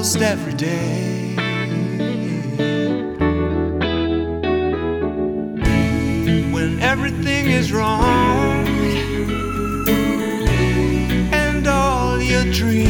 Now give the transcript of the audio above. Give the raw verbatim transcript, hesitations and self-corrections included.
almost every day. When everything is wrong and all your dreams